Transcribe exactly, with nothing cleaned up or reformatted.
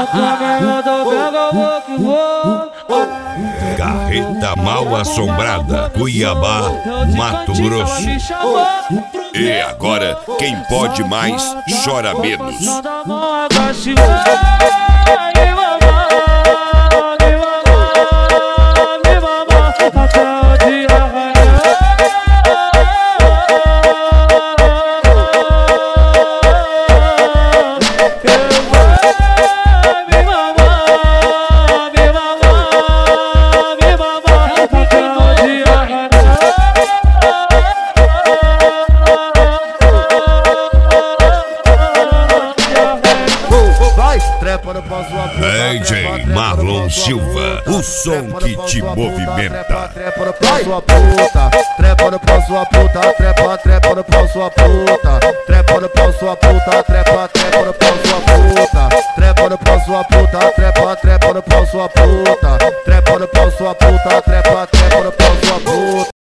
Carreta Mal Assombrada, Cuiabá, Mato Grosso. E agora, quem pode mais, chora menos. D J Marlon Silva, o som que te movimenta. Trepa no pau sua puta, trepa no pau sua puta, trepa, trepa no pau sua puta, trepa no pau sua puta, trepa, trepa no pau sua puta, trepa no pau sua puta, trepa, trepa no pau sua puta, trepa no pau sua puta, trepa, trepa no pau sua puta.